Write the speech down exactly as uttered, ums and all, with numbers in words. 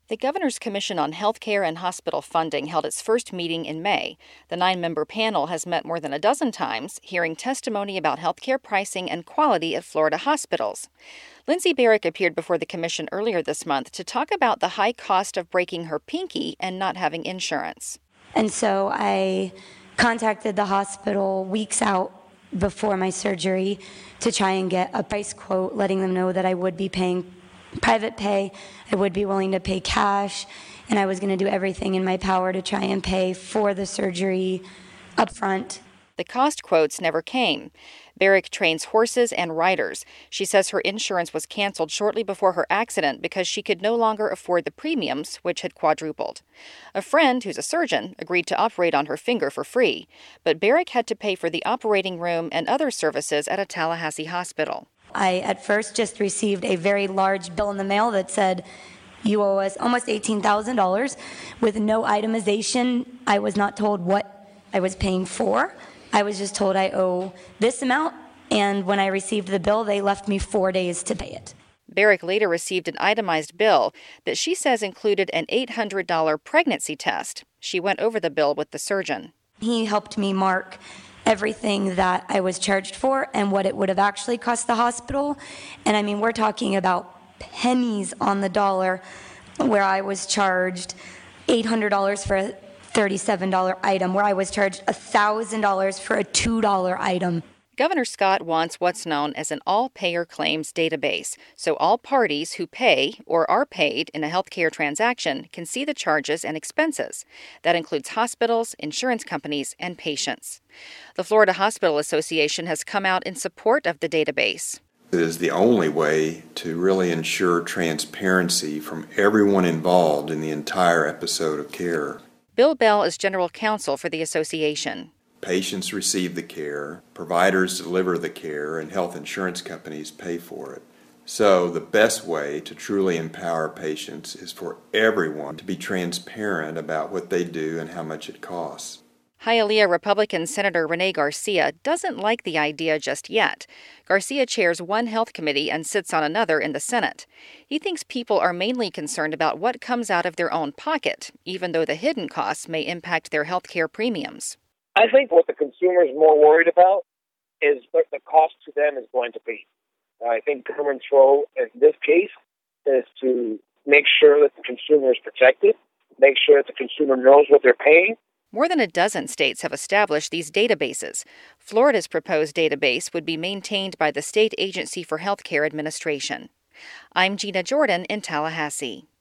The Governor's Commission on Healthcare and Hospital Funding held its first meeting in May. The nine-member panel has met more than a dozen times, hearing testimony about healthcare pricing and quality at Florida hospitals. Lindsay Barrick appeared before the commission earlier this month to talk about the high cost of breaking her pinky and not having insurance. And so I contacted the hospital weeks out before my surgery to try and get a price quote, letting them know that I would be paying private pay, I would be willing to pay cash, and I was going to do everything in my power to try and pay for the surgery up front. The cost quotes never came. Barrick trains horses and riders. She says her insurance was canceled shortly before her accident because she could no longer afford the premiums, which had quadrupled. A friend, who's a surgeon, agreed to operate on her finger for free, but Barrick had to pay for the operating room and other services at a Tallahassee hospital. I, at first, just received a very large bill in the mail that said, you owe us almost eighteen thousand dollars with no itemization. I was not told what I was paying for. I was just told I owe this amount, and when I received the bill, they left me four days to pay it. Barrick later received an itemized bill that she says included an eight hundred dollars pregnancy test. She went over the bill with the surgeon. He helped me mark everything that I was charged for and what it would have actually cost the hospital. And I mean, we're talking about pennies on the dollar, where I was charged eight hundred dollars for a thirty-seven dollars item, where I was charged one thousand dollars for a two dollars item. Governor Scott wants what's known as an all-payer claims database, so all parties who pay or are paid in a healthcare transaction can see the charges and expenses. That includes hospitals, insurance companies, and patients. The Florida Hospital Association has come out in support of the database. It is the only way to really ensure transparency from everyone involved in the entire episode of care. Bill Bell is general counsel for the association. Patients receive the care, providers deliver the care, and health insurance companies pay for it. So the best way to truly empower patients is for everyone to be transparent about what they do and how much it costs. Hialeah Republican Senator Rene Garcia doesn't like the idea just yet. Garcia chairs one health committee and sits on another in the Senate. He thinks people are mainly concerned about what comes out of their own pocket, even though the hidden costs may impact their health care premiums. I think what the consumer is more worried about is what the cost to them is going to be. I think government's role in this case is to make sure that the consumer is protected, make sure that the consumer knows what they're paying. More than a dozen states have established these databases. Florida's proposed database would be maintained by the State Agency for Healthcare Administration. I'm Gina Jordan in Tallahassee.